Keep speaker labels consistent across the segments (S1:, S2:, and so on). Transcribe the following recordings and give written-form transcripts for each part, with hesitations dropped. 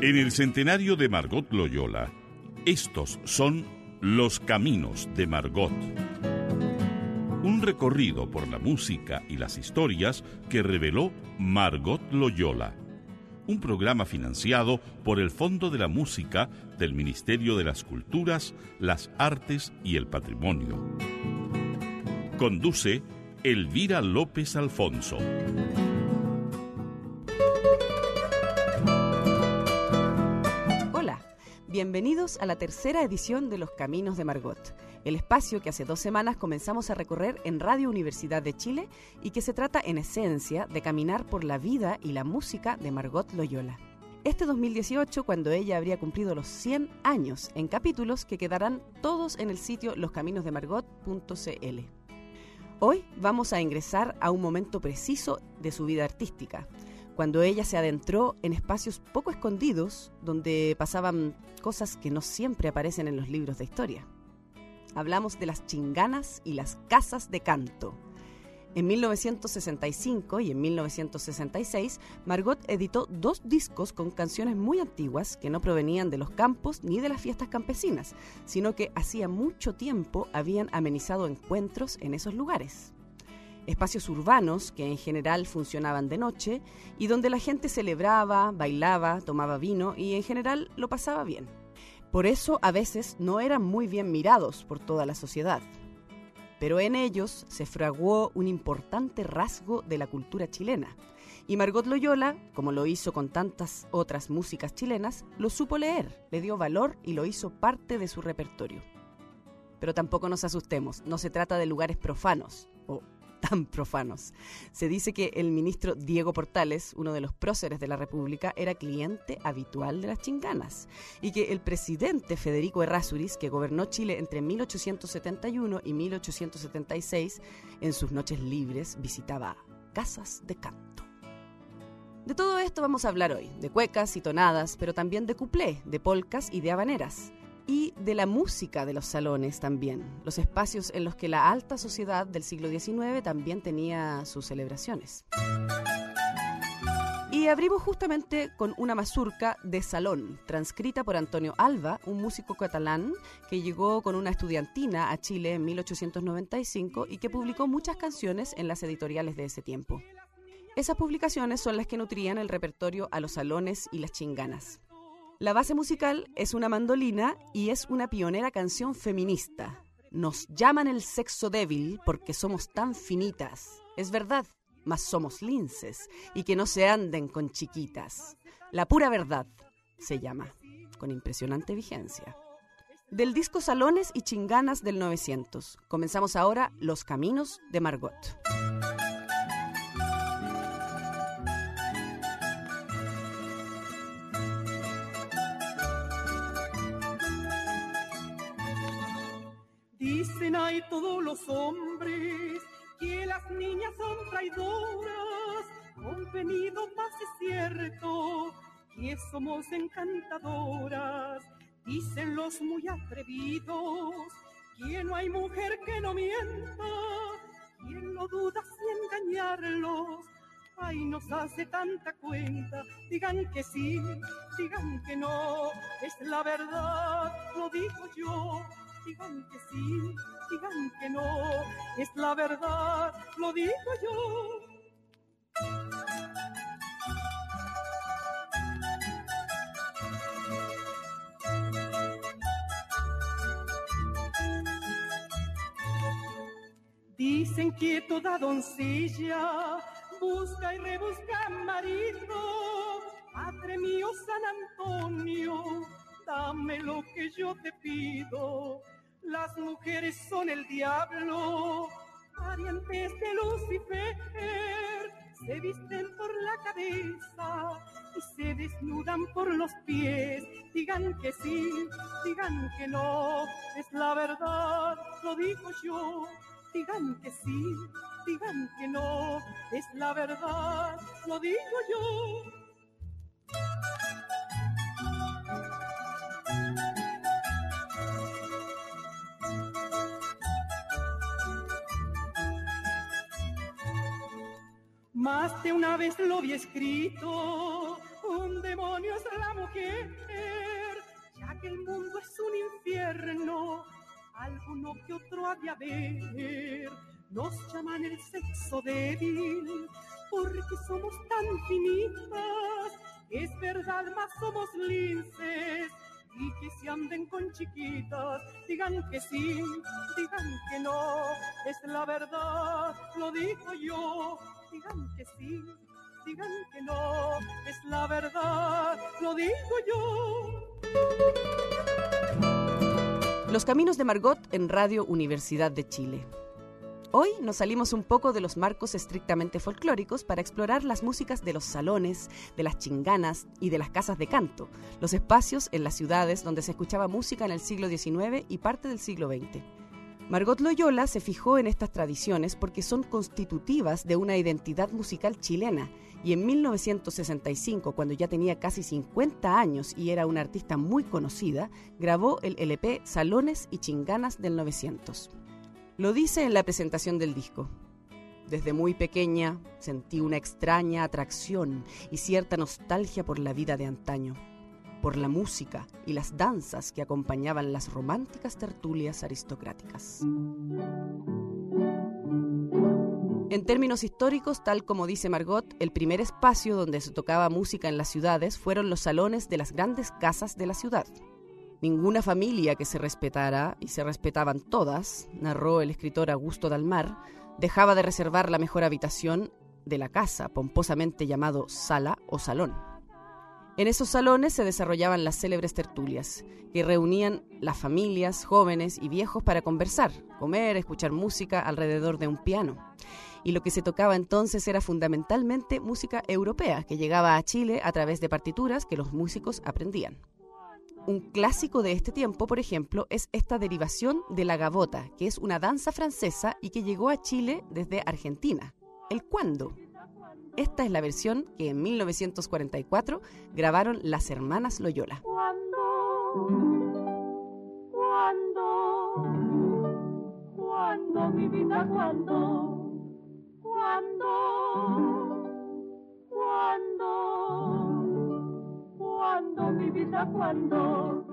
S1: En el centenario de Margot Loyola, estos son Los Caminos de Margot. Un recorrido por la música y las historias que reveló Margot Loyola. Un programa financiado por el Fondo de la Música del Ministerio de las Culturas, las Artes y el Patrimonio. Conduce Elvira López Alfonso.
S2: Hola, bienvenidos a la tercera edición de Los Caminos de Margot, el espacio que hace 2 semanas comenzamos a recorrer en Radio Universidad de Chile y que se trata en esencia de caminar por la vida y la música de Margot Loyola. Este 2018, cuando ella habría cumplido los 100 años, en capítulos que quedarán todos en el sitio loscaminosdemargot.cl. Hoy vamos a ingresar a un momento preciso de su vida artística, cuando ella se adentró en espacios poco escondidos, donde pasaban cosas que no siempre aparecen en los libros de historia. Hablamos de las chinganas y las casas de canto. En 1965 y en 1966, Margot editó 2 discos con canciones muy antiguas que no provenían de los campos ni de las fiestas campesinas, sino que hacía mucho tiempo habían amenizado encuentros en esos lugares. Espacios urbanos que en general funcionaban de noche y donde la gente celebraba, bailaba, tomaba vino y en general lo pasaba bien. Por eso a veces no eran muy bien mirados por toda la sociedad. Pero en ellos se fraguó un importante rasgo de la cultura chilena. Y Margot Loyola, como lo hizo con tantas otras músicas chilenas, lo supo leer, le dio valor y lo hizo parte de su repertorio. Pero tampoco nos asustemos, no se trata de lugares profanos, o tan profanos. Se dice que el ministro Diego Portales, uno de los próceres de la República, era cliente habitual de las chinganas y que el presidente Federico Errázuriz, que gobernó Chile entre 1871 y 1876, en sus noches libres visitaba casas de canto. De todo esto vamos a hablar hoy, de cuecas y tonadas, pero también de cuplé, de polcas y de habaneras. Y de la música de los salones también, los espacios en los que la alta sociedad del siglo XIX también tenía sus celebraciones. Y abrimos justamente con una mazurca de salón, transcrita por Antonio Alba, un músico catalán que llegó con una estudiantina a Chile en 1895 y que publicó muchas canciones en las editoriales de ese tiempo. Esas publicaciones son las que nutrían el repertorio a los salones y las chinganas. La base musical es una mandolina y es una pionera canción feminista. Nos llaman el sexo débil porque somos tan finitas. Es verdad, mas somos linces y que no se anden con chiquitas. La pura verdad se llama, con impresionante vigencia. Del disco Salones y Chinganas del 900, comenzamos ahora Los Caminos de Margot.
S3: Dicen ahí todos los hombres que las niñas son traidoras, convenido más es cierto que somos encantadoras. Dicen los muy atrevidos que no hay mujer que no mienta, quien no duda si engañarlos, ay, nos hace tanta cuenta. Digan que sí, digan que no, es la verdad, lo digo yo. Digan que sí, digan que no, es la verdad, lo digo yo. Dicen que toda doncella busca y rebusca marido. Padre mío San Antonio, dame lo que yo te pido. Las mujeres son el diablo, parientes de Lucifer. Se visten por la cabeza y se desnudan por los pies. Digan que sí, digan que no, es la verdad, lo digo yo. Digan que sí, digan que no, es la verdad, lo digo yo. Más de una vez lo vi escrito, un demonio es la mujer, ya que el mundo es un infierno, alguno que otro ha de haber. Nos llaman el sexo débil, porque somos tan finitas. Es verdad, mas somos linces, y que se anden con chiquitas. Digan que sí, digan que no, es la verdad, lo digo yo. Digan que sí, digan que no, es la verdad, lo digo yo.
S2: Los Caminos de Margot en Radio Universidad de Chile. Hoy nos salimos un poco de los marcos estrictamente folclóricos para explorar las músicas de los salones, de las chinganas y de las casas de canto, los espacios en las ciudades donde se escuchaba música en el siglo XIX y parte del siglo XX. Margot Loyola se fijó en estas tradiciones porque son constitutivas de una identidad musical chilena, y en 1965, cuando ya tenía casi 50 años y era una artista muy conocida, grabó el LP Salones y Chinganas del 900. Lo dice en la presentación del disco. Desde muy pequeña sentí una extraña atracción y cierta nostalgia por la vida de antaño, por la música y las danzas que acompañaban las románticas tertulias aristocráticas. En términos históricos, tal como dice Margot, el primer espacio donde se tocaba música en las ciudades fueron los salones de las grandes casas de la ciudad. Ninguna familia que se respetara, y se respetaban todas, narró el escritor Augusto Dalmar, dejaba de reservar la mejor habitación de la casa, pomposamente llamado sala o salón. En esos salones se desarrollaban las célebres tertulias, que reunían las familias, jóvenes y viejos para conversar, comer, escuchar música alrededor de un piano. Y lo que se tocaba entonces era fundamentalmente música europea, que llegaba a Chile a través de partituras que los músicos aprendían. Un clásico de este tiempo, por ejemplo, es esta derivación de la gavota, que es una danza francesa y que llegó a Chile desde Argentina, el cuando. Esta es la versión que en 1944 grabaron las hermanas Loyola.
S3: ¿Cuándo, mi vida, cuándo? ¿Cuándo, mi vida, cuándo?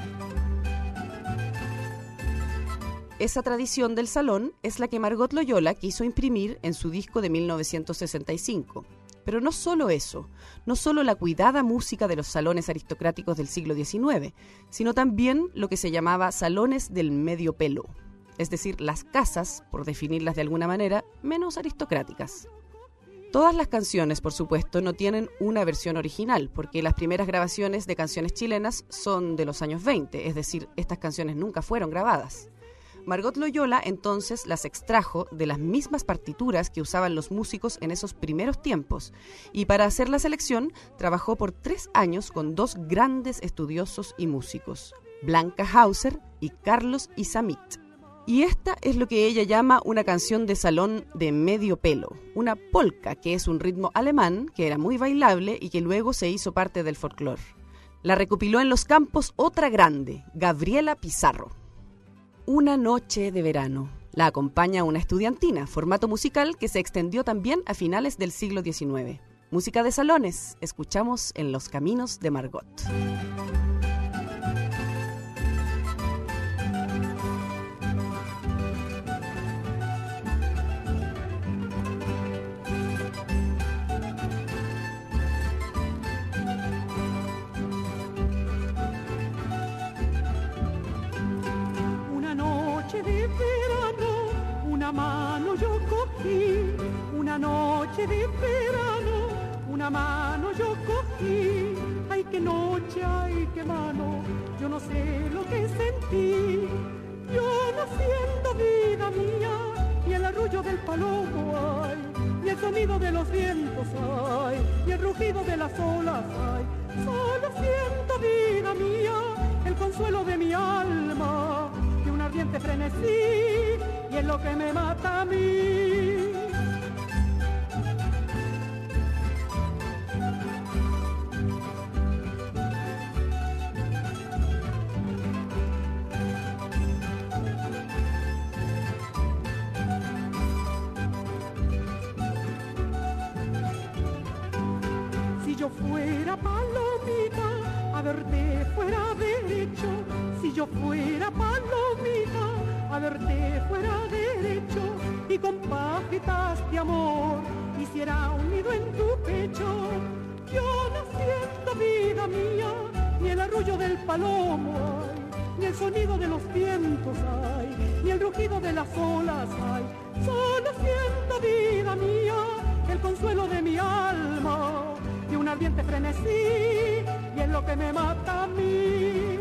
S2: Esa tradición del salón es la que Margot Loyola quiso imprimir en su disco de 1965. Pero no solo eso, no solo la cuidada música de los salones aristocráticos del siglo XIX, sino también lo que se llamaba salones del medio pelo, es decir, las casas, por definirlas de alguna manera, menos aristocráticas. Todas las canciones, por supuesto, no tienen una versión original, porque las primeras grabaciones de canciones chilenas son de los años 20, es decir, estas canciones nunca fueron grabadas. Margot Loyola entonces las extrajo de las mismas partituras que usaban los músicos en esos primeros tiempos, y para hacer la selección trabajó por 3 años con 2 grandes estudiosos y músicos, Blanca Hauser y Carlos Isamit. Y esta es lo que ella llama una canción de salón de medio pelo, una polka, que es un ritmo alemán que era muy bailable y que luego se hizo parte del folclore. La recopiló en los campos otra grande, Gabriela Pizarro. Una noche de verano. La acompaña una estudiantina, formato musical que se extendió también a finales del siglo XIX. Música de salones, escuchamos en Los Caminos de Margot.
S3: De verano, una mano yo cogí, una noche de verano, una mano yo cogí. Ay, qué noche, ay, qué mano, yo no sé lo que sentí. Yo no siento vida mía, y el arrullo del palomo, ay, y el sonido de los vientos, ay, y el rugido de las olas, ay. Solo siento vida mía, el consuelo de mi alma, de un ardiente frenesí, y es lo que me mata a mí. yo fuera palomita, a verte fuera derecho. Si yo fuera palomita, a verte fuera derecho. Y con pajitas de amor hiciera un nido en tu pecho. Yo no siento, vida mía, ni el arrullo del palomo hay, ni el sonido de los vientos hay, ni el rugido de las olas hay. Solo siento, vida mía, el consuelo de mi alma, de un ardiente frenesí, y es lo que me mata a mí.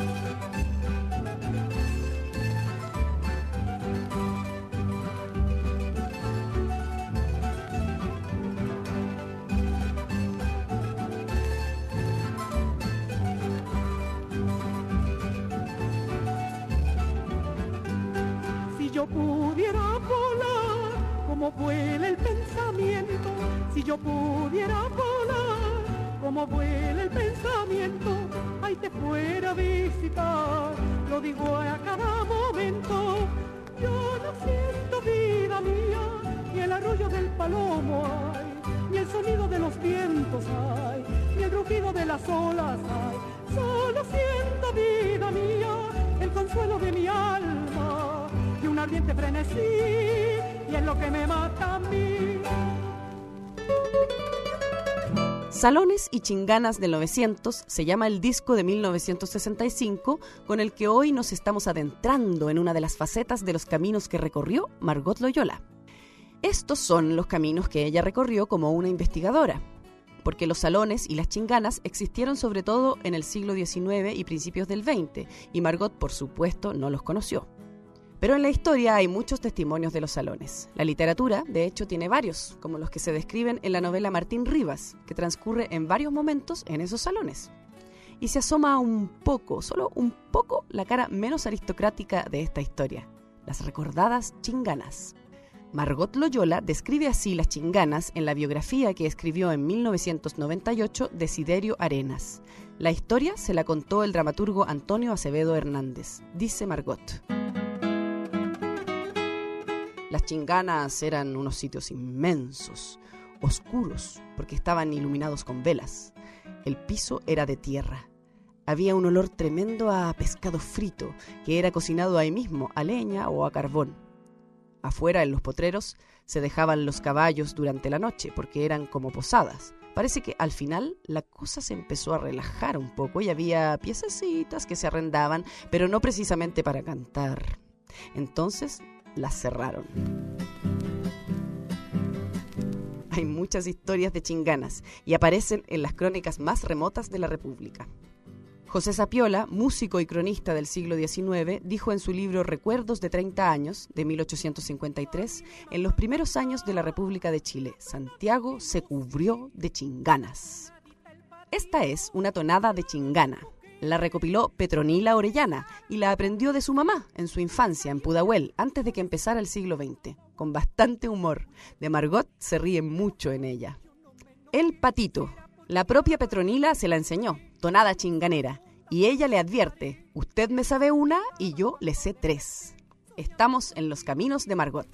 S3: Si yo pudiera volar como vuela el pensamiento, si yo pudiera volar como vuela el pensamiento, ahí te fuera a visitar, lo digo a cada momento. Yo no siento, vida mía, ni el arrullo del palomo hay, ni el sonido de los vientos hay, ni el rugido de las olas hay. Solo siento, vida mía, el consuelo de mi alma, y un ardiente frenesí, y es lo que me mata a mí.
S2: Salones y Chinganas del 900 se llama el disco de 1965 con el que hoy nos estamos adentrando en una de las facetas de los caminos que recorrió Margot Loyola. Estos son los caminos que ella recorrió como una investigadora, porque los salones y las chinganas existieron sobre todo en el siglo XIX y principios del XX, y Margot, por supuesto, no los conoció. Pero en la historia hay muchos testimonios de los salones. La literatura, de hecho, tiene varios, como los que se describen en la novela Martín Rivas, que transcurre en varios momentos en esos salones. Y se asoma un poco, solo un poco, la cara menos aristocrática de esta historia, las recordadas chinganas. Margot Loyola describe así las chinganas en la biografía que escribió en 1998 Desiderio Arenas. La historia se la contó el dramaturgo Antonio Acevedo Hernández. Dice Margot: las chinganas eran unos sitios inmensos, oscuros, porque estaban iluminados con velas. El piso era de tierra. Había un olor tremendo a pescado frito, que era cocinado ahí mismo, a leña o a carbón. Afuera, en los potreros, se dejaban los caballos durante la noche, porque eran como posadas. Parece que al final la cosa se empezó a relajar un poco y había piececitas que se arrendaban, pero no precisamente para cantar. Entonces las cerraron. Hay muchas historias de chinganas y aparecen en las crónicas más remotas de la República. José Sapiola, músico y cronista del siglo XIX, dijo en su libro Recuerdos de 30 años, de 1853, en los primeros años de la República de Chile, Santiago se cubrió de chinganas. Esta es una tonada de chingana. La recopiló Petronila Orellana y la aprendió de su mamá en su infancia en Pudahuel, antes de que empezara el siglo XX, con bastante humor. De Margot se ríe mucho en ella. El patito. La propia Petronila se la enseñó, tonada chinganera, y ella le advierte: usted me sabe una y yo le sé tres. Estamos en los caminos de Margot.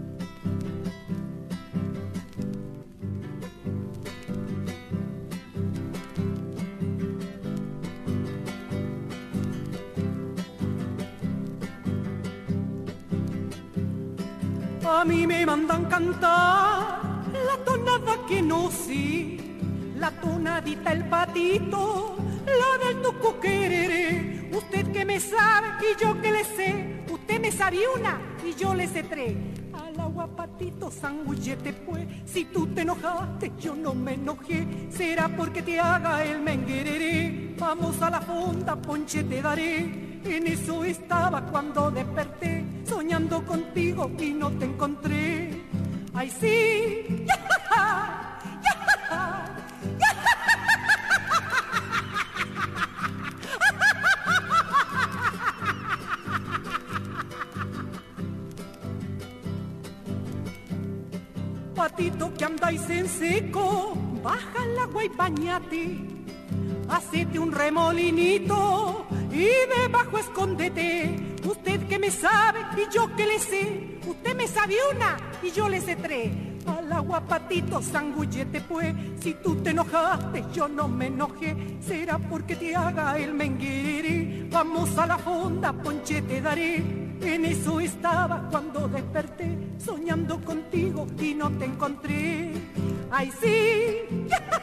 S3: A mí me mandan cantar la tonada que no sé, la tonadita el patito, la del tucu quereré. Usted que me sabe y yo que le sé, usted me sabe una y yo le sé tres. Al agua patito, sanguillete pues, si tú te enojaste yo no me enojé, será porque te haga el menguereré. Vamos a la fonda, ponche te daré. En eso estaba cuando desperté, soñando contigo y no te encontré. Ay sí, ya, ya, patito que andáis en seco, baja el agua y bañate, hacete un remolinito y debajo escóndete. Usted que me sabe y yo que le sé, usted me sabe una y yo le sé tres. Al agua, patito, sangullete, pues. Si tú te enojaste, yo no me enojé. Será porque te haga el menguiri. Vamos a la fonda, ponche te daré. En eso estaba cuando desperté, soñando contigo y no te encontré. ¡Ay, sí!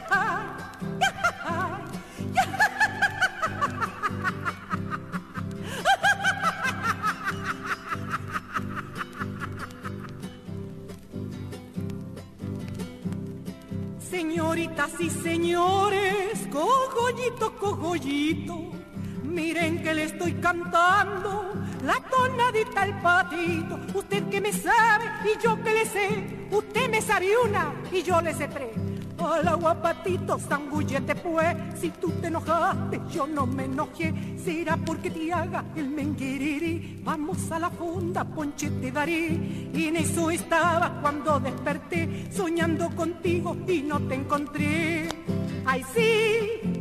S3: Señoritas y señores, cogollito, cogollito, miren que le estoy cantando la tonadita al patito. Usted que me sabe y yo que le sé, usted me sabe una y yo le sé tres. Al agua, patito, sangullete, pues. Si tú te enojaste, yo no me enojé. Será porque te haga el menguiriri. Vamos a la fonda, ponche te daré. Y en eso estaba cuando desperté, soñando contigo y no te encontré. ¡Ay, sí!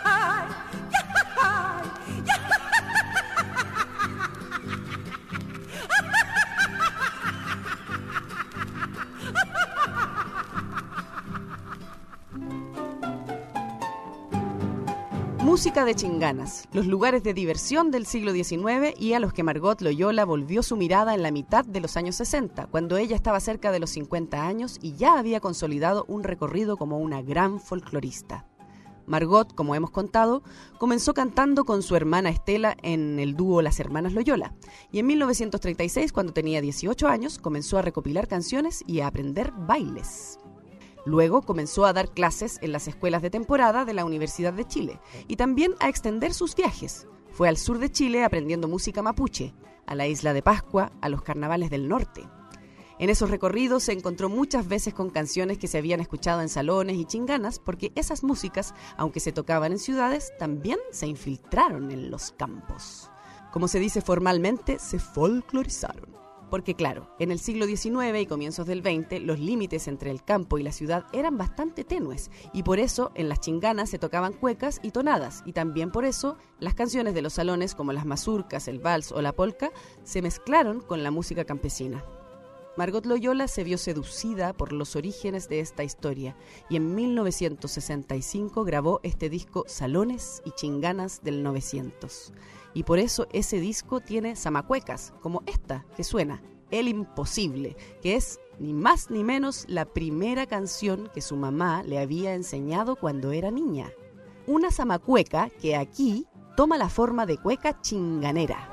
S2: Música de chinganas, los lugares de diversión del siglo XIX y a los que Margot Loyola volvió su mirada en la mitad de los años 60, cuando ella estaba cerca de los 50 años y ya había consolidado un recorrido como una gran folclorista. Margot, como hemos contado, comenzó cantando con su hermana Estela en el dúo Las Hermanas Loyola, y en 1936, cuando tenía 18 años, comenzó a recopilar canciones y a aprender bailes. Luego comenzó a dar clases en las escuelas de temporada de la Universidad de Chile y también a extender sus viajes. Fue al sur de Chile aprendiendo música mapuche, a la isla de Pascua, a los carnavales del norte. En esos recorridos se encontró muchas veces con canciones que se habían escuchado en salones y chinganas, porque esas músicas, aunque se tocaban en ciudades, también se infiltraron en los campos. Como se dice formalmente, se folclorizaron. Porque claro, en el siglo XIX y comienzos del XX, los límites entre el campo y la ciudad eran bastante tenues, y por eso en las chinganas se tocaban cuecas y tonadas, y también por eso las canciones de los salones como las mazurcas, el vals o la polca se mezclaron con la música campesina. Margot Loyola se vio seducida por los orígenes de esta historia y en 1965 grabó este disco Salones y Chinganas del 900. Y por eso ese disco tiene zamacuecas, como esta que suena, El Imposible, que es ni más ni menos la primera canción que su mamá le había enseñado cuando era niña. Una zamacueca que aquí toma la forma de cueca chinganera.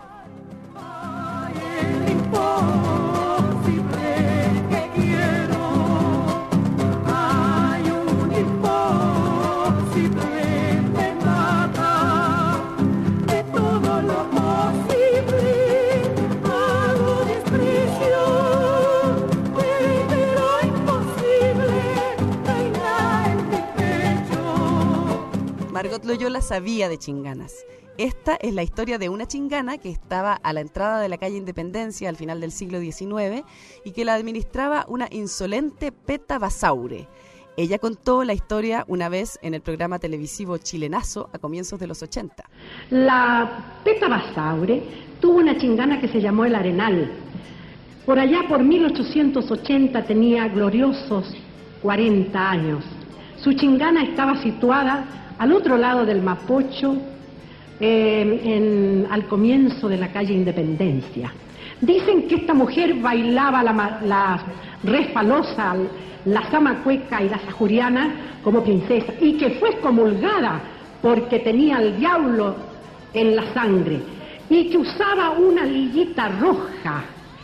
S2: Margot Loyola sabía de chinganas. Esta es la historia de una chingana que estaba a la entrada de la calle Independencia al final del siglo XIX y que la administraba una insolente Peta Basaure. Ella contó la historia una vez en el programa televisivo Chilenazo a comienzos de los 80.
S4: La Peta Basaure tuvo una chingana que se llamó El Arenal. Por allá por 1880 tenía gloriosos 40 años. Su chingana estaba situada al otro lado del Mapocho, al comienzo de la calle Independencia. Dicen que esta mujer bailaba la resfalosa, la zamacueca y la sajuriana como princesa, y que fue excomulgada porque tenía al diablo en la sangre, y que usaba una liguita roja,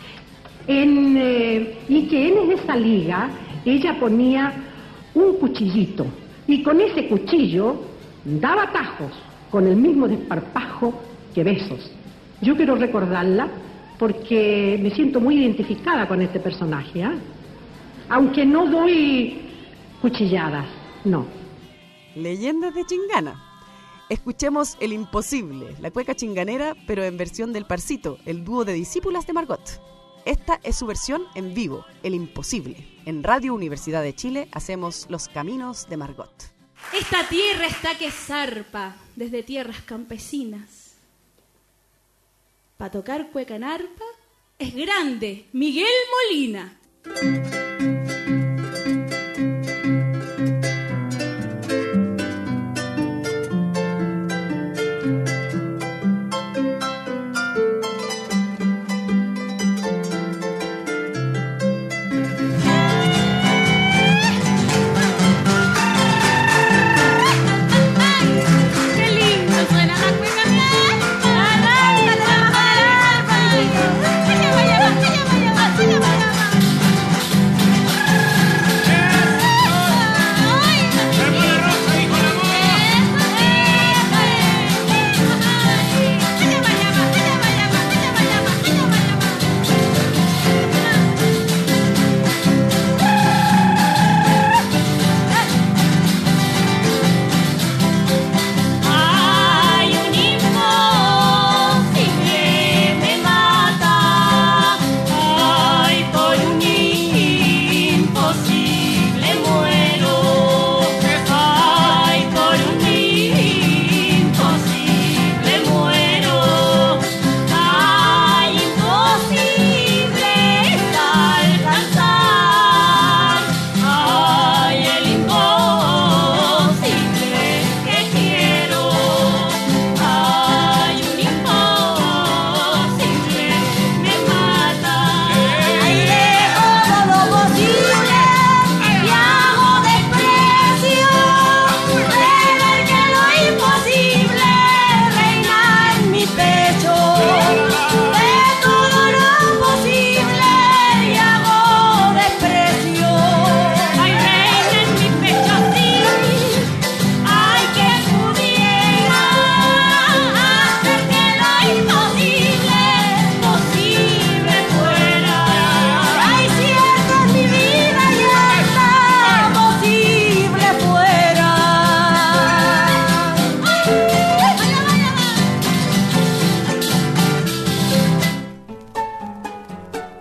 S4: y que en esa liga ella ponía un cuchillito, y con ese cuchillo daba tajos con el mismo desparpajo que besos. Yo quiero recordarla porque me siento muy identificada con este personaje, ¿eh? Aunque no doy cuchilladas, no.
S2: Leyendas de chingana. Escuchemos El Imposible, la cueca chinganera, pero en versión del Parcito, el dúo de discípulas de Margot. Esta es su versión en vivo, El Imposible. En Radio Universidad de Chile hacemos Los Caminos de Margot.
S5: Esta tierra está que zarpa desde tierras campesinas. Para tocar cueca en arpa es grande Miguel Molina.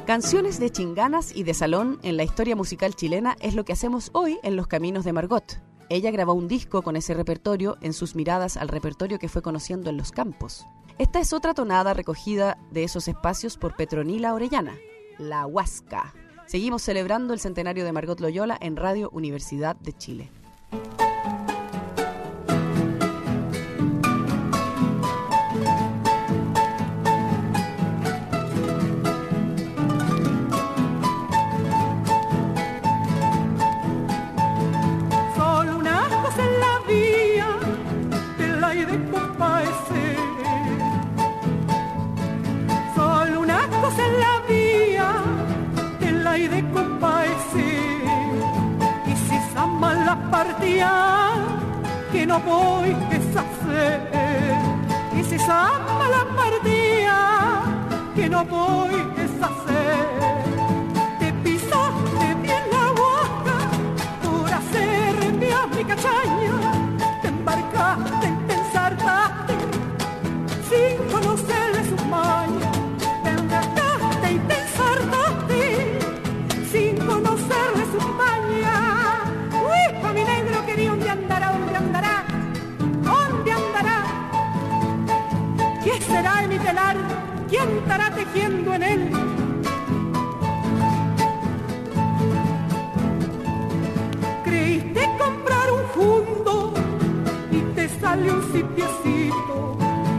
S2: Canciones de chinganas y de salón en la historia musical chilena es lo que hacemos hoy en Los Caminos de Margot. Ella grabó un disco con ese repertorio en sus miradas al repertorio que fue conociendo en los campos. Esta es otra tonada recogida de esos espacios por Petronila Orellana, La Huasca. Seguimos celebrando el centenario de Margot Loyola en Radio Universidad de Chile.
S3: Que no voy a hacer, y si sama la partida que no voy a hacer, te pisaste bien la boca por hacerme a mi cachaña, te embarcaste y te ensartaste sin conocerle sus mañas, te embarcaste y te ensartaste sin conocerle sus mañas. Uy, pa' mi negro quería un día andará, ¿dónde andará? ¿Dónde andará? ¿Qué será de mi telar? ¿Quién estará tejiendo en él? Creíste comprar un fundo y te salió un sitiecito.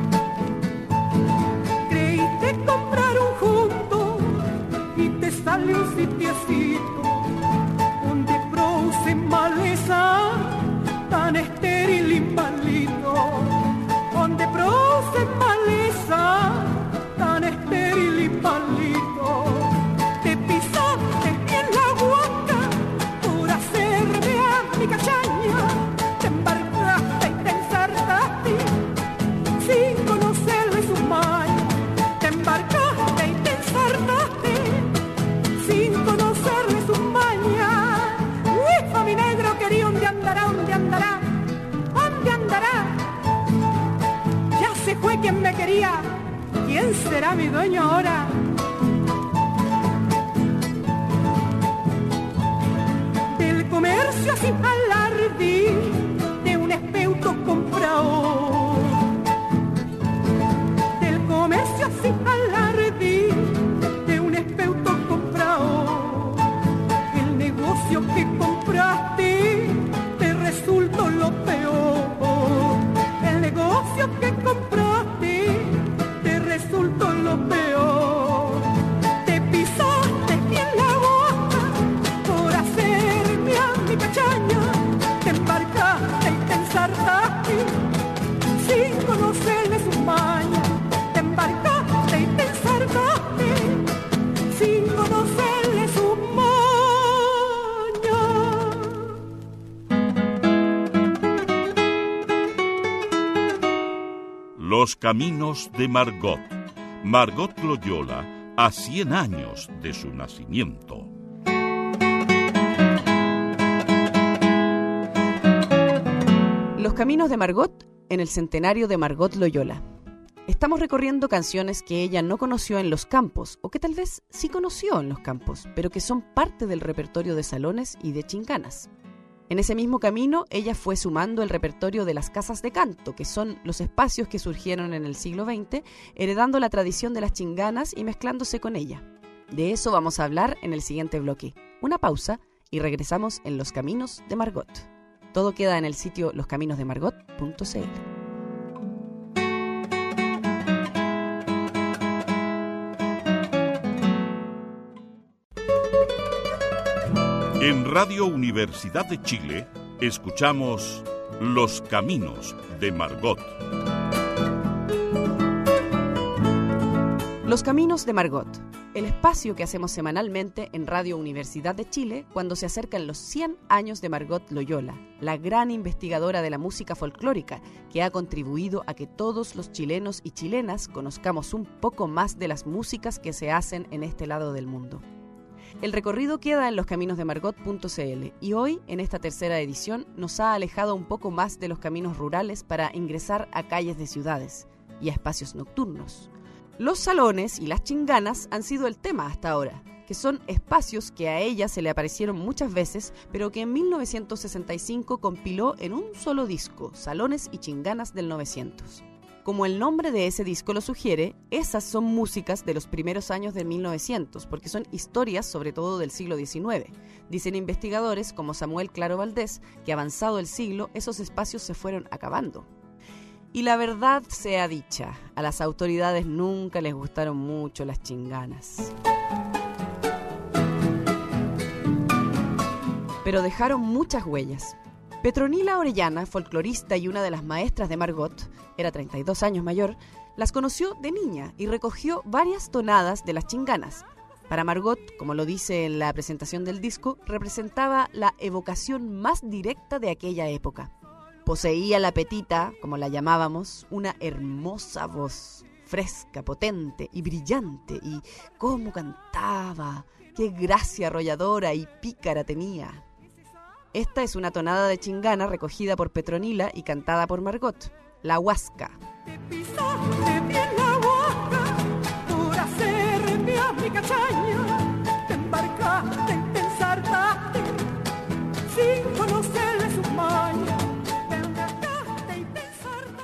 S3: Creíste comprar un fundo y te salió un sitiecito donde produce maleza tan estéril y malito, donde produce maleza tan estéril y malito. Te pisaste bien la huaca por hacerme a mi cachaña, te embarcaste y te ensartaste sin conocerle sus mañas, te embarcaste y te ensartaste sin conocerle sus mañas. Uy, pa' mi negro quería un día andará, ¿dónde andará? ¿Dónde andará? Ya se fue quien me quería, ¿quién será mi dueño ahora? Del comercio sin alarde de un espeuto comprador, del comercio sin alarde de un espeuto comprador, el negocio que compraste te resultó lo peor, el negocio que compraste te resultó lo peor. Te pisaste bien la boca por hacerme a mi cachaña, te embarcaste y te ensartaste sin conocerle sus mañas, te embarcaste y te ensartaste sin conocerle sus mañas.
S1: Los Caminos de Margot. Margot Loyola, a 100 años de su nacimiento.
S2: Los Caminos de Margot en el centenario de Margot Loyola. Estamos recorriendo canciones que ella no conoció en los campos, o que tal vez sí conoció en los campos, pero que son parte del repertorio de salones y de chinganas. En ese mismo camino, ella fue sumando el repertorio de las casas de canto, que son los espacios que surgieron en el siglo XX, heredando la tradición de las chinganas y mezclándose con ella. De eso vamos a hablar en el siguiente bloque. Una pausa y regresamos en Los Caminos de Margot. Todo queda en el sitio loscaminosdemargot.cl.
S1: En Radio Universidad de Chile escuchamos Los Caminos de Margot.
S2: Los Caminos de Margot, el espacio que hacemos semanalmente en Radio Universidad de Chile cuando se acercan los 100 años de Margot Loyola, la gran investigadora de la música folclórica que ha contribuido a que todos los chilenos y chilenas conozcamos un poco más de las músicas que se hacen en este lado del mundo. El recorrido queda en loscaminosdemargot.cl y hoy, en esta tercera edición, nos ha alejado un poco más de los caminos rurales para ingresar a calles de ciudades y a espacios nocturnos. Los salones y las chinganas han sido el tema hasta ahora, que son espacios que a ella se le aparecieron muchas veces, pero que en 1965 compiló en un solo disco, Salones y Chinganas del 900. Como el nombre de ese disco lo sugiere, esas son músicas de los primeros años de 1900, porque son historias sobre todo del siglo XIX. Dicen investigadores como Samuel Claro Valdés que avanzado el siglo, esos espacios se fueron acabando. Y la verdad sea dicha, a las autoridades nunca les gustaron mucho las chinganas. Pero dejaron muchas huellas. Petronila Orellana, folclorista y una de las maestras de Margot, era 32 años mayor, las conoció de niña y recogió varias tonadas de las chinganas. Para Margot, como lo dice en la presentación del disco, representaba la evocación más directa de aquella época. Poseía la Petita, como la llamábamos, una hermosa voz, fresca, potente y brillante, y cómo cantaba, qué gracia arrolladora y pícara tenía. Esta es una tonada de chingana recogida por Petronila y cantada por Margot, La Huasca.
S3: Te pisaste bien la huasca por hacerme a mi cachaña. Te embarcaste y te ensartaste sin conocerle sus mañas. Te embarcaste y te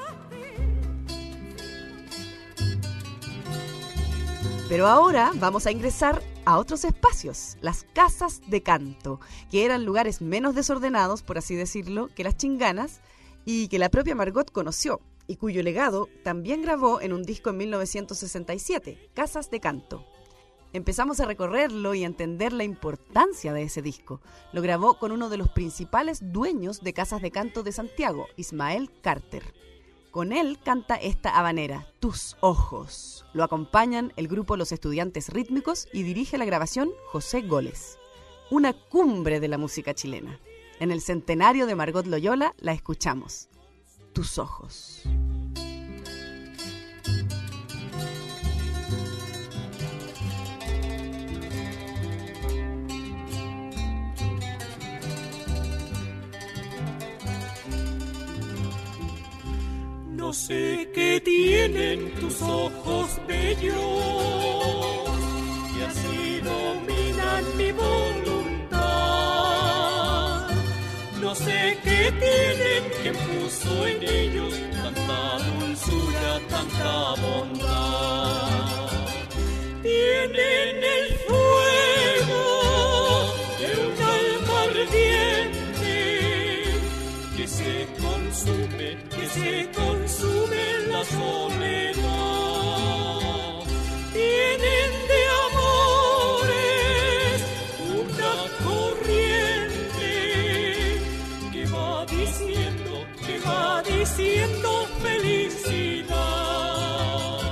S3: ensartaste.
S2: Pero ahora vamos a ingresar a otros espacios, las casas de canto, que eran lugares menos desordenados, por así decirlo, que las chinganas y que la propia Margot conoció y cuyo legado también grabó en un disco en 1967, Casas de Canto. Empezamos a recorrerlo y a entender la importancia de ese disco. Lo grabó con uno de los principales dueños de Casas de Canto de Santiago, Ismael Carter. Con él canta esta habanera, Tus Ojos. Lo acompañan el grupo Los Estudiantes Rítmicos y dirige la grabación José Goles. Una cumbre de la música chilena. En el centenario de Margot Loyola la escuchamos. Tus Ojos.
S3: No sé qué tienen tus ojos bellos, que así dominan mi voluntad. No sé qué tienen, que puso en ellos tanta dulzura, tanta bondad. Tienen el fuego de un alma ardiente que se consume en la soledad. Tienen de amores una corriente que va diciendo felicidad.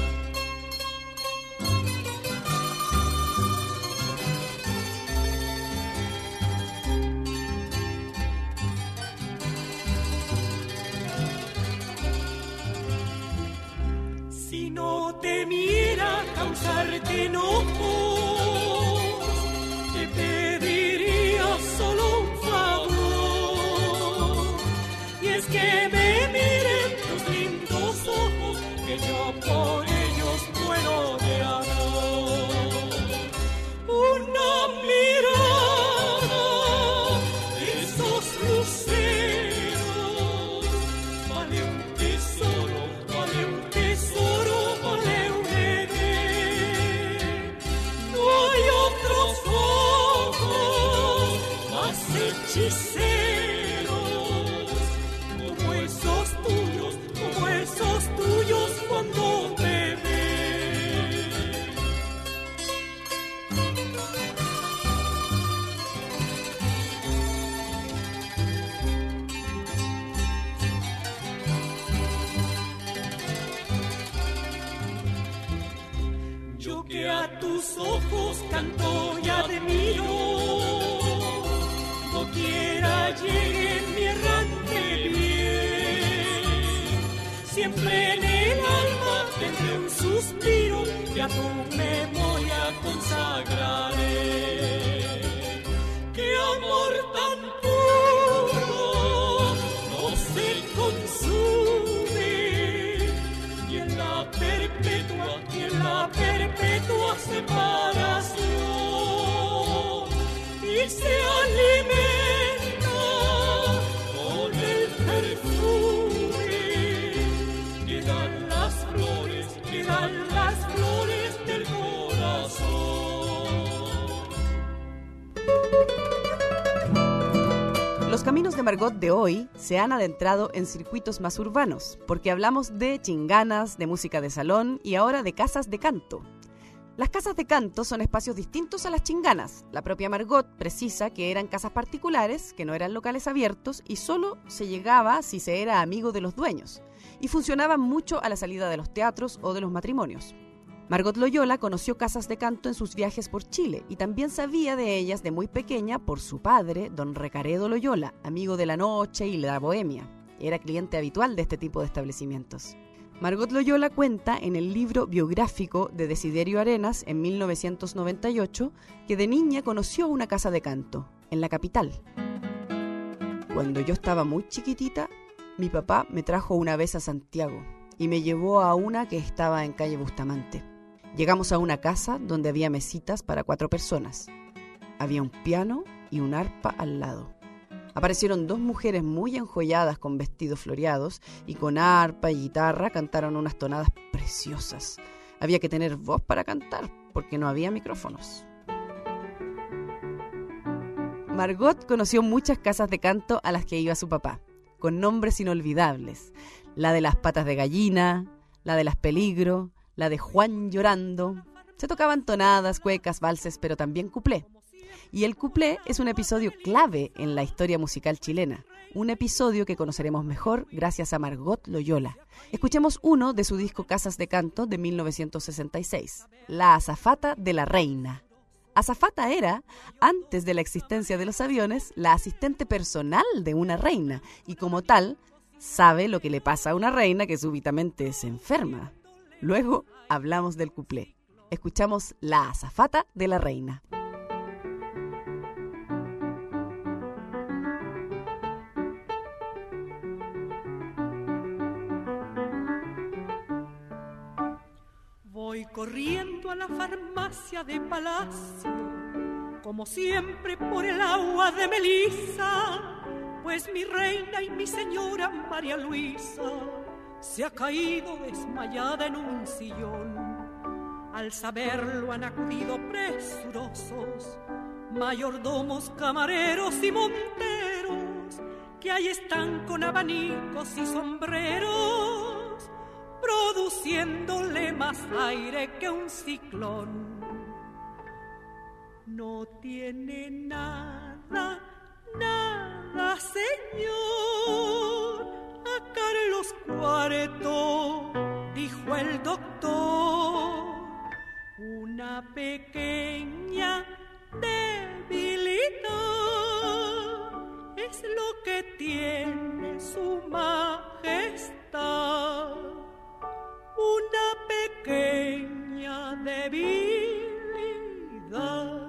S3: Si no temiera causarte enojos, te pediría solo un favor. Y es que me miren tus lindos ojos, que yo por ellos muero de amor. Una mirada de esos luceros vale un tesoro, vale un tesoro. Hechiceros, como esos tuyos cuando te ven. Yo que a tus ojos canto y admiro, quiera llegue mi errante bien, siempre en el alma tendré un suspiro que a tu memoria consagraré. ¡Qué amor tan puro no se consume! Y en la perpetua
S2: Margot de hoy se han adentrado en circuitos más urbanos, porque hablamos de chinganas, de música de salón y ahora de casas de canto. Las casas de canto son espacios distintos a las chinganas. La propia Margot precisa que eran casas particulares, que no eran locales abiertos y solo se llegaba si se era amigo de los dueños. Y funcionaban mucho a la salida de los teatros o de los matrimonios. Margot Loyola conoció casas de canto en sus viajes por Chile y también sabía de ellas de muy pequeña por su padre, don Recaredo Loyola, amigo de la noche y la bohemia. Era cliente habitual de este tipo de establecimientos. Margot Loyola cuenta en el libro biográfico de Desiderio Arenas en 1998 que de niña conoció una casa de canto, en la capital. Cuando yo estaba muy chiquitita, mi papá me trajo una vez a Santiago y me llevó a una que estaba en calle Bustamante. Llegamos a una casa donde había mesitas para 4 personas. Había un piano y un arpa al lado. Aparecieron 2 mujeres muy enjolladas con vestidos floreados y con arpa y guitarra cantaron unas tonadas preciosas. Había que tener voz para cantar porque no había micrófonos. Margot conoció muchas casas de canto a las que iba su papá, con nombres inolvidables. La de las patas de gallina, la de las peligro, la de Juan llorando. Se tocaban tonadas, cuecas, valses, pero también cuplé. Y el cuplé es un episodio clave en la historia musical chilena. Un episodio que conoceremos mejor gracias a Margot Loyola. Escuchemos uno de su disco Casas de Canto de 1966, La azafata de la reina. Azafata era, antes de la existencia de los aviones, la asistente personal de una reina y como tal, sabe lo que le pasa a una reina que súbitamente se enferma. Luego hablamos del cuplé. Escuchamos La azafata de la reina.
S3: Voy corriendo a la farmacia de Palacio, como siempre por el agua de melisa, pues mi reina y mi señora María Luisa se ha caído desmayada en un sillón. Al saberlo han acudido presurosos mayordomos, camareros y monteros, que ahí están con abanicos y sombreros, produciéndole más aire que un ciclón. No tiene nada, nada, señor, a Carlos IV, dijo el doctor, una pequeña debilidad es lo que tiene su majestad, una pequeña debilidad.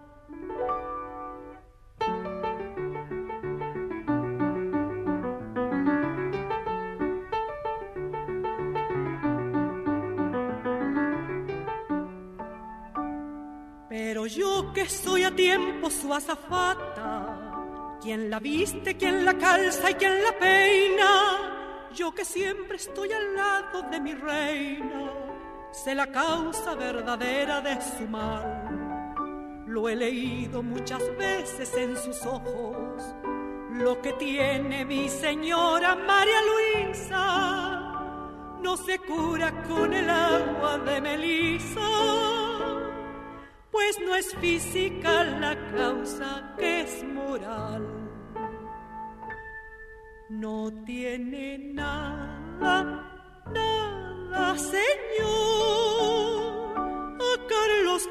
S3: Pero yo que soy a tiempo su azafata, quien la viste, quien la calza y quien la peina, yo que siempre estoy al lado de mi reina, sé la causa verdadera de su mal. Lo he leído muchas veces en sus ojos, lo que tiene mi señora María Luisa no se cura con el agua de melisa, pues no es física la causa que es moral. No tiene nada, nada, señor, a Carlos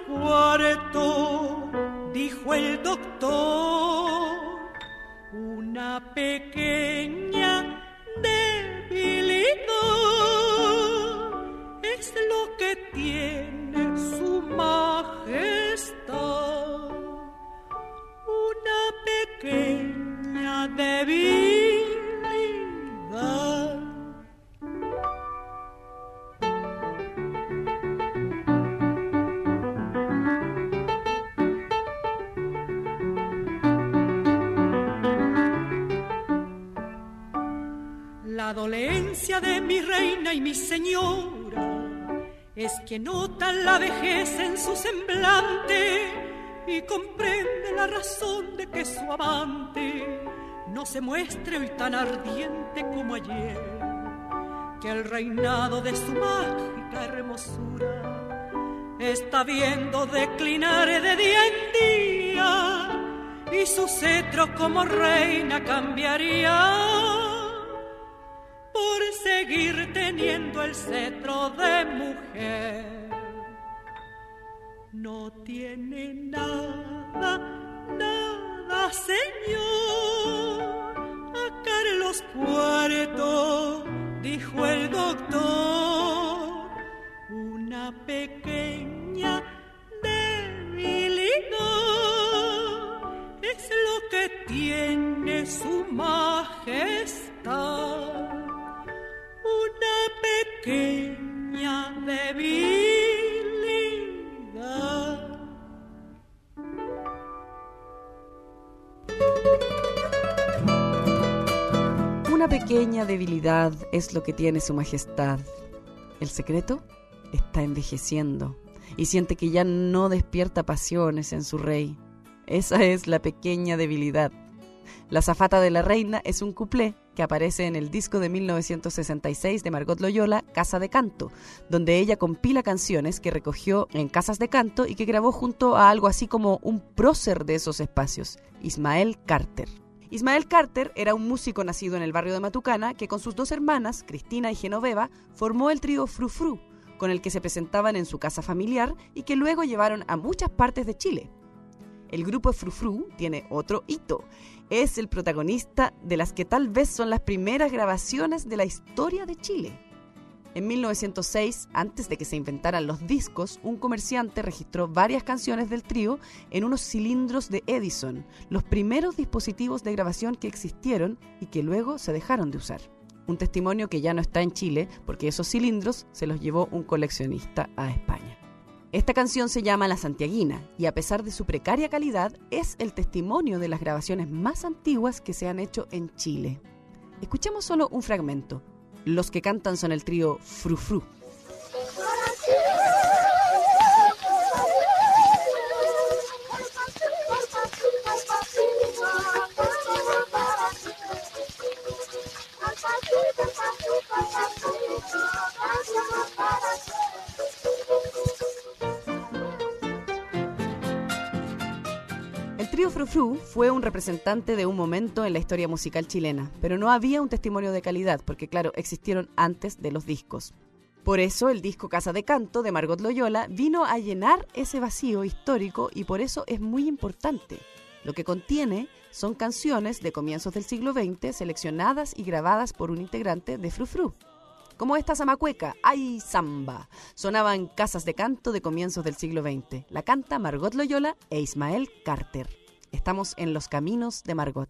S3: IV, dijo el doctor, una pequeña debilidad es lo que tiene su majestad, una pequeña debilidad. La dolencia de mi reina y mi señora es que nota la vejez en su semblante y comprende la razón de que su amante no se muestre hoy tan ardiente como ayer, que el reinado de su mágica hermosura está viendo declinar de día en día, y su cetro como reina cambiaría por seguir teniendo el cetro de mujer. No tiene nada, nada, señor, a Carlos IV, dijo el doctor, una pequeña debilidad es lo que tiene su majestad, una pequeña debilidad.
S2: Una pequeña debilidad es lo que tiene su majestad. El secreto está envejeciendo y siente que ya no despierta pasiones en su rey. Esa es la pequeña debilidad. La azafata de la reina es un cuplé que aparece en el disco de 1966 de Margot Loyola, Casa de Canto, donde ella compila canciones que recogió en casas de canto y que grabó junto a algo así como un prócer de esos espacios, Ismael Carter. Ismael Carter era un músico nacido en el barrio de Matucana que con sus dos hermanas, Cristina y Genoveva, formó el trío Fru Fru, con el que se presentaban en su casa familiar y que luego llevaron a muchas partes de Chile. El grupo Fru Fru tiene otro hito. Es el protagonista de las que tal vez son las primeras grabaciones de la historia de Chile. En 1906, antes de que se inventaran los discos, un comerciante registró varias canciones del trío en unos cilindros de Edison, los primeros dispositivos de grabación que existieron y que luego se dejaron de usar. Un testimonio que ya no está en Chile porque esos cilindros se los llevó un coleccionista a España. Esta canción se llama La Santiaguina y a pesar de su precaria calidad es el testimonio de las grabaciones más antiguas que se han hecho en Chile. Escuchemos solo un fragmento. Los que cantan son el trío Fru Fru. El trío Fru Fru fue un representante de un momento en la historia musical chilena, pero no había un testimonio de calidad, porque claro, existieron antes de los discos. Por eso el disco Casa de Canto de Margot Loyola vino a llenar ese vacío histórico y por eso es muy importante. Lo que contiene son canciones de comienzos del siglo XX seleccionadas y grabadas por un integrante de Fru Fru. Como esta zamacueca, ¡ay samba! Sonaba en casas de canto de comienzos del siglo XX. La canta Margot Loyola e Ismael Carter. Estamos en Los Caminos de Margot.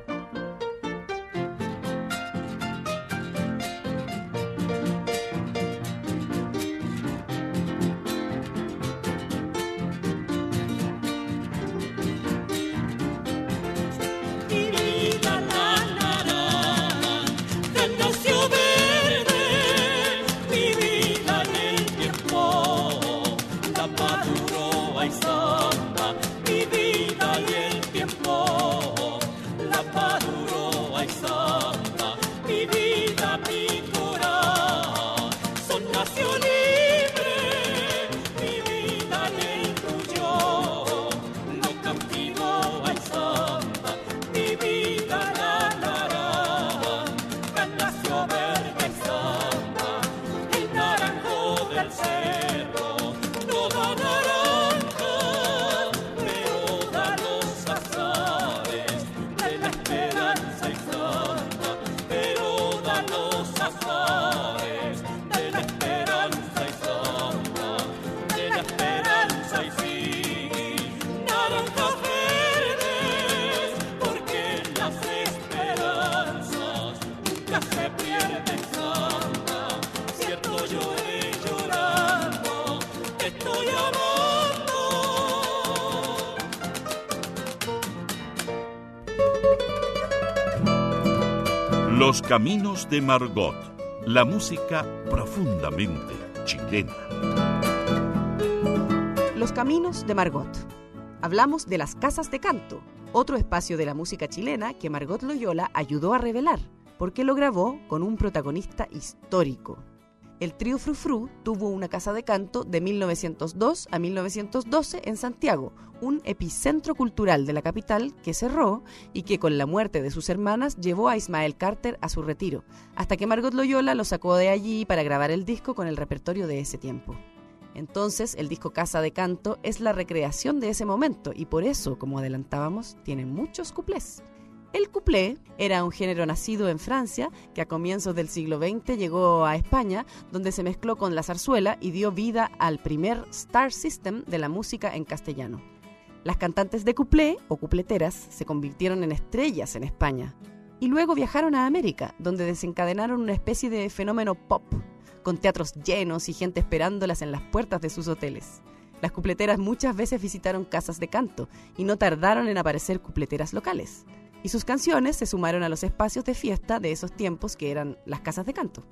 S1: Los Caminos de Margot, la música profundamente chilena.
S2: Los Caminos de Margot. Hablamos de las casas de canto, Otro espacio de la música chilena que Margot Loyola ayudó a revelar, porque lo grabó con un protagonista histórico. El trío Frou Frou tuvo una casa de canto de 1902 a 1912 en Santiago, un epicentro cultural de la capital que cerró y que con la muerte de sus hermanas llevó a Ismael Carter a su retiro, hasta que Margot Loyola lo sacó de allí para grabar el disco con el repertorio de ese tiempo. Entonces, el disco Casa de Canto es la recreación de ese momento y por eso, como adelantábamos, tiene muchos cuplés. El cuplé era un género nacido en Francia que a comienzos del siglo XX llegó a España, donde se mezcló con la zarzuela y dio vida al primer star system de la música en castellano. Las cantantes de cuplé o cupleteras se convirtieron en estrellas en España y luego viajaron a América, donde desencadenaron una especie de fenómeno pop, con teatros llenos y gente esperándolas en las puertas de sus hoteles. Las cupleteras muchas veces visitaron casas de canto y no tardaron en aparecer cupleteras locales. Y sus canciones se sumaron a los espacios de fiesta de esos tiempos que eran las casas de canto.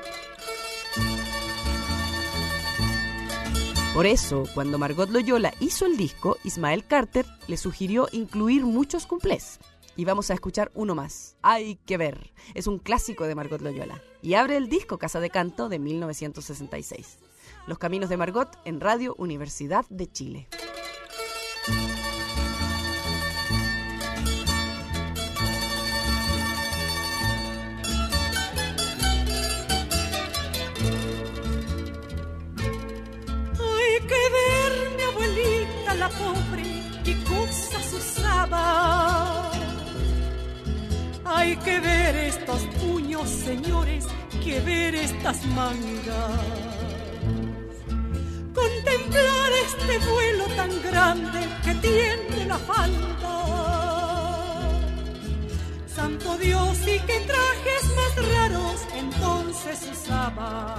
S2: Por eso, cuando Margot Loyola hizo el disco, Ismael Carter le sugirió incluir muchos cuplés. Y vamos a escuchar uno más, Hay que ver. Es un clásico de Margot Loyola. Y abre el disco Casa de Canto de 1966. Los Caminos de Margot en Radio Universidad de Chile.
S3: La pobre, qué cosas usaba. Hay que ver estos puños, señores, que ver estas mangas. Contemplar este vuelo tan grande que tiene la falda. Santo Dios, y qué trajes más raros entonces usaba.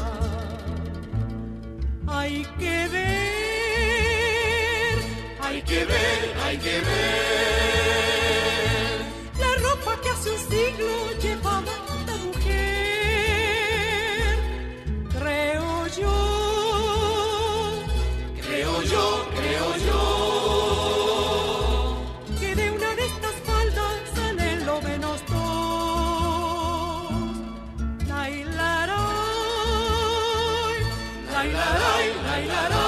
S3: Hay que ver. Hay que ver, hay que ver la ropa que hace un siglo llevaba la mujer. Creo yo que de una de estas faldas salen lo menos dos. La hilaray, la hilaray, la hilaray.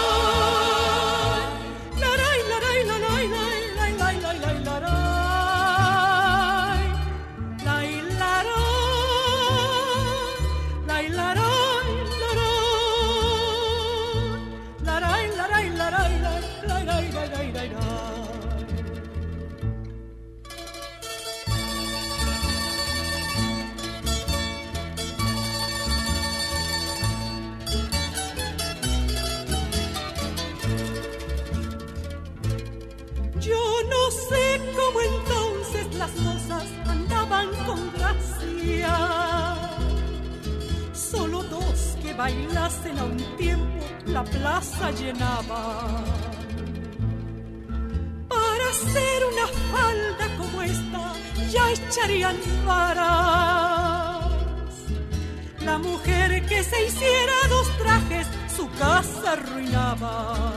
S3: Solo dos que bailasen a un tiempo la plaza llenaba. Para hacer una falda como esta ya echarían varas. La mujer que se hiciera dos trajes su casa arruinaba.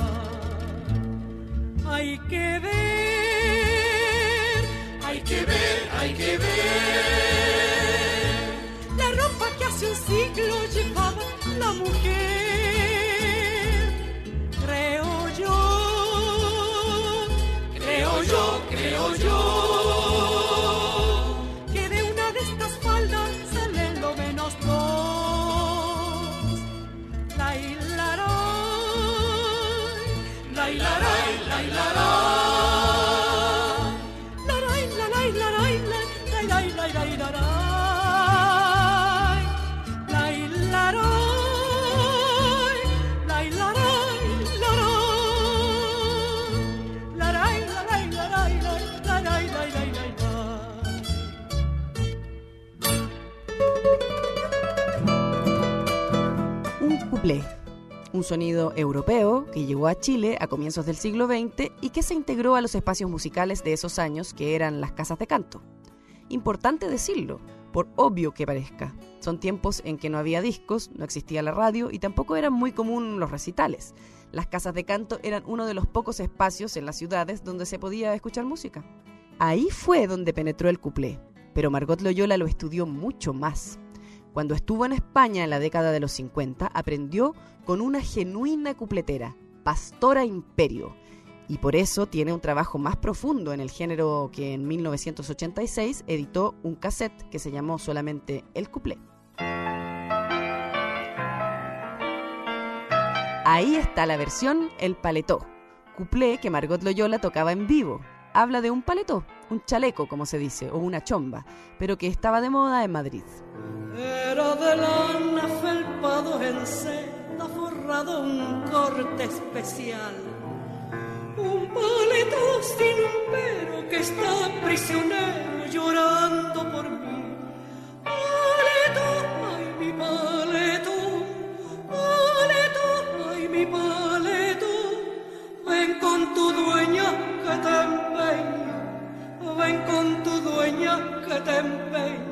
S3: Hay que ver, hay que ver, hay que ver la ropa que hace un siglo llevaba la mujer. Creo yo que de una de estas faldas salen lo menos dos. La hilaray, la hilaray, la hilaray.
S2: Un sonido europeo que llegó a Chile a comienzos del siglo XX y que se integró a los espacios musicales de esos años que eran las casas de canto. Importante decirlo, por obvio que parezca. Son tiempos en que no había discos, no existía la radio y tampoco eran muy común los recitales. Las casas de canto eran uno de los pocos espacios en las ciudades donde se podía escuchar música. Ahí fue donde penetró el cuplé, pero Margot Loyola lo estudió mucho más. Cuando estuvo en España en la década de los 50, aprendió con una genuina cupletera, Pastora Imperio, y por eso tiene un trabajo más profundo en el género que en 1986 editó un cassette que se llamó solamente El Cuplé. Ahí está la versión El Paletó, cuplé que Margot Loyola tocaba en vivo. Habla de un paletó, un chaleco como se dice, o una chomba, pero que estaba de moda en Madrid.
S3: Era de lana felpado en seda, forrado un corte especial. Un paletó sin un pero que está prisionero llorando por mí. Paletó, ay mi paletó, paletó, ay mi paletó. Ven con tu dueña que te empeño, ven con tu dueña que te empeño.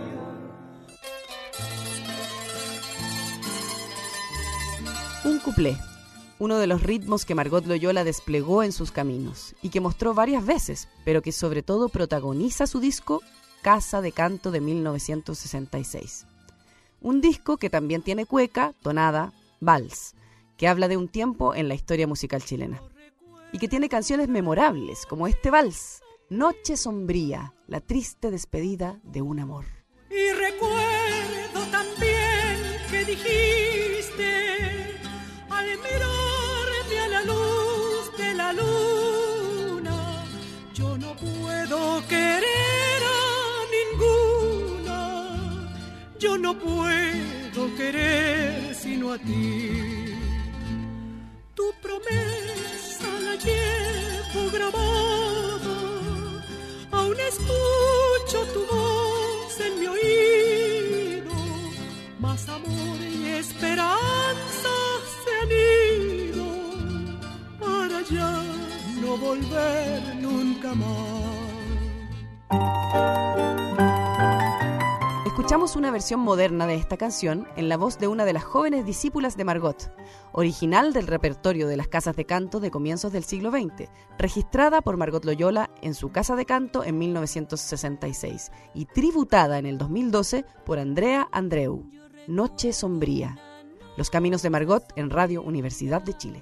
S2: Un cuplé, uno de los ritmos que Margot Loyola desplegó en sus caminos y que mostró varias veces, pero que sobre todo protagoniza su disco Casa de Canto de 1966. Un disco que también tiene cueca, tonada, vals, que habla de un tiempo en la historia musical chilena. Y que tiene canciones memorables, como este vals, Noche Sombría, la triste despedida de un amor.
S3: Y recuerdo también que dijiste, al mirarme a la luz de la luna, yo no puedo querer a ninguna, yo no puedo querer sino a ti. Tu promesa la llevo grabada, aún escucho tu voz en mi oído, mas amor y esperanza se han ido para ya no volver nunca más.
S2: Escuchamos una versión moderna de esta canción en la voz de una de las jóvenes discípulas de Margot, original del repertorio de las casas de canto de comienzos del siglo XX, registrada por Margot Loyola en su casa de canto en 1966 y tributada en el 2012 por Andrea Andreu, Noche Sombría. Los Caminos de Margot en Radio Universidad de Chile.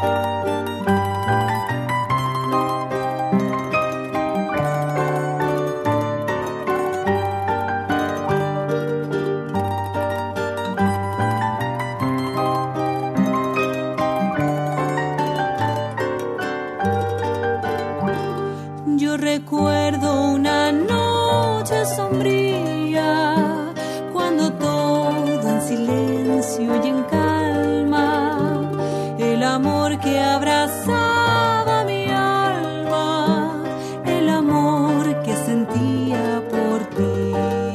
S6: Recuerdo una noche sombría, cuando todo en silencio y en calma, el amor que abrazaba mi alma, el amor que sentía por ti.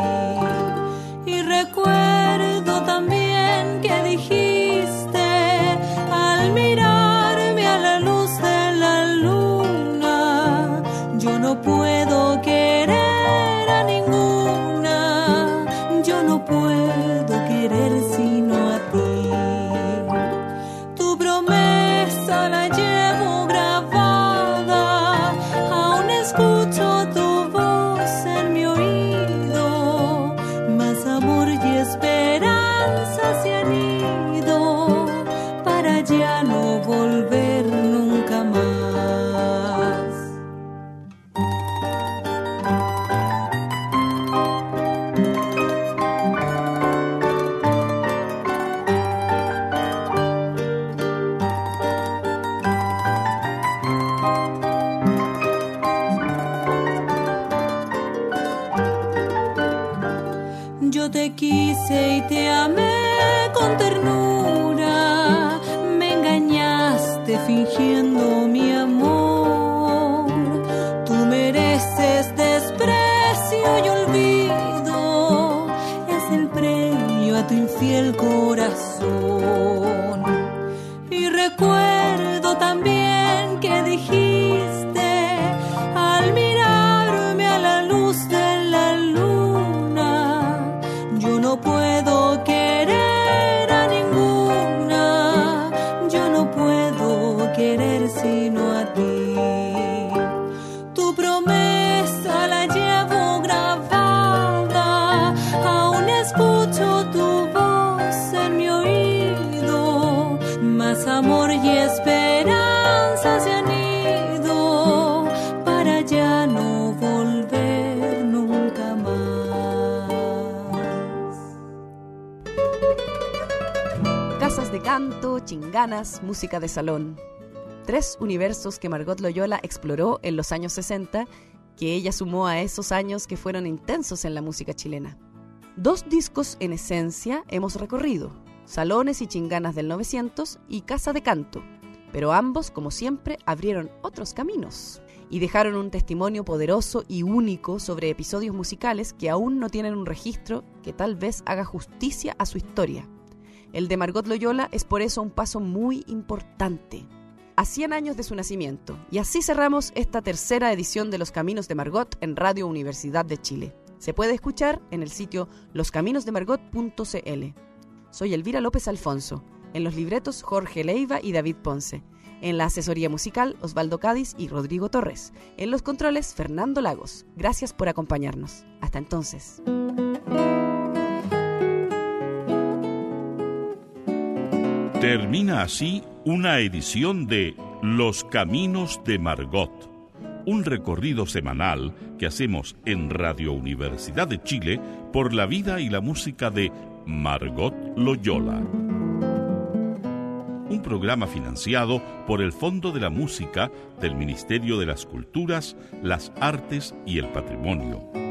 S6: Y recuerdo también que dijiste, al mirarme a la luz de la luna, yo no puedo querer a ninguna, yo no puedo querer sino a ti. Tu promesa la llevo grabada, aún escucho tu voz en mi oído, mas amor y esperanza se han ido para ya no volver nunca más. Yo te quise y te amé con ternura, me engañaste fingiendo mi amor. Tú mereces desprecio y olvido, es el premio a tu infiel corazón. Y recuerdo también que dijiste, al mirarme a la luz de la luna, yo no puedo querer a ninguna, yo no puedo querer sino a ti. Tu promesa escucho tu voz en mi oído, más amor y esperanza se han ido para ya no volver nunca más.
S2: Casas de canto, chinganas, música de salón. 3 universos que Margot Loyola exploró en los años 60, que ella sumó a esos años que fueron intensos en la música chilena. 2 discos en esencia hemos recorrido, Salones y Chinganas del 900 y Casa de Canto, pero ambos, como siempre, abrieron otros caminos y dejaron un testimonio poderoso y único sobre episodios musicales que aún no tienen un registro que tal vez haga justicia a su historia. El de Margot Loyola es por eso un paso muy importante. A 100 años de su nacimiento. Y así cerramos esta tercera edición de Los Caminos de Margot en Radio Universidad de Chile. Se puede escuchar en el sitio loscaminosdemargot.cl. Soy Elvira López Alfonso. En los libretos, Jorge Leiva y David Ponce. En la asesoría musical, Osvaldo Cádiz y Rodrigo Torres. En los controles, Fernando Lagos. Gracias por acompañarnos. Hasta entonces.
S1: Termina así una edición de Los Caminos de Margot, un recorrido semanal que hacemos en Radio Universidad de Chile por la vida y la música de Margot Loyola. Un programa financiado por el Fondo de la Música del Ministerio de las Culturas, las Artes y el Patrimonio.